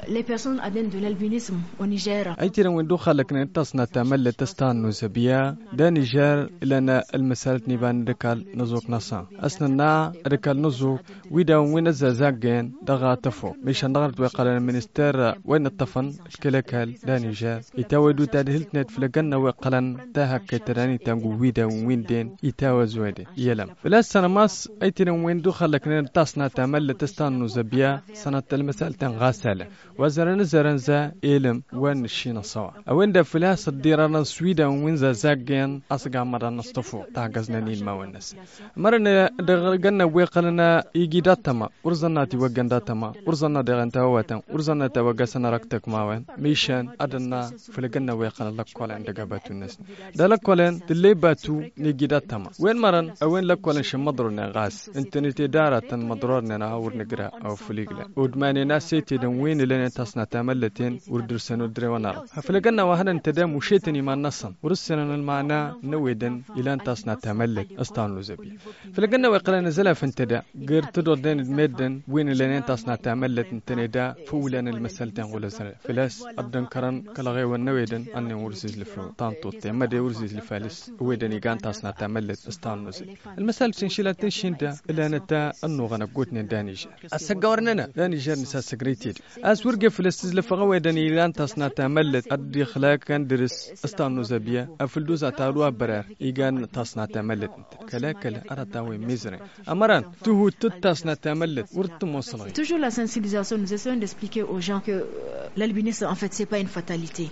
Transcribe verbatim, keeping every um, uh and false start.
les personnes atteintes de l'albinisme au Niger. أي ترى وين دو خلك نتصنع تعمل تستان نوزبيا دا نيجر لنا المسألة نبان ركال نزوك نصا أصلا ركال نزوك ويدا وين الزاجين دغا تفو مش نغرد وقال المنستر وين الطفن كلكال دا نيجر يتاودو تادهلت نت فلقنا وقالن تاها كتراني تانغو ويدا وين دين يتاوى زويدي يلم فلا سنة ماس أي ترى وين دو خلك نتصنع تعمل تستان نوزبيا سنة المسألة تنغاسلة وزرن زرن زا إلم وين الشينا صوا وين دا فلاس الديران سويدا وين زا زاجين أسقع مرة نصطفو تعجزنا نيل ما ونس مرنا دغنا ويقلنا يجي داتما ورزنا توجن داتما ورزنا دغن تواتن ورزنا توجسنا ركتك ما وين ميشان أدنى فلقنا ويقلنا لك ولا عند جابات الناس ده لك ولا اللي باتو يجي داتما وين مرن وين لك ولا شمضرنا غاز انت نتدارة مضررنا نهور نقرأ أو فليقلا ودماني ناس يتدن وين اللي تصنع تملتين وردرسنا دريونا فلقنا وهنا انتدام وشيتني ما نصن ورسنا المعنى نويدن إلى أن تصنع تملت أستان لزبي فلقنا وقلنا نزلها في انتدا غير تدور دين المدن وين اللي تصنع تملت انتدا فولان المسألة ولا زر فلاس أدن كرن كلا غير والنويدن أن ورزيز لفرو طانطو تمدي ورزيز لفالس ويدن يجان تصنع تملت أستان لزبي المسألة تنشيلة تنشيندا إلا نتا أنه غنقوتنا دانيجر السجارنا دانيجر نسا سكريتير أس ورقة فلسطين لفغوا داني إيران تصنع تعملت أدي خلاك كان درس استانو زبيا أفلدوز أتاروا برار إيجان تصنع تعملت كلا كلا أرتاوي ميزرين أمران تهو تتصنع تعملت ورت موصلين. Toujours la sensibilisation, nous essayons d'expliquer aux gens que l'albinisme en fait c'est pas une fatalité.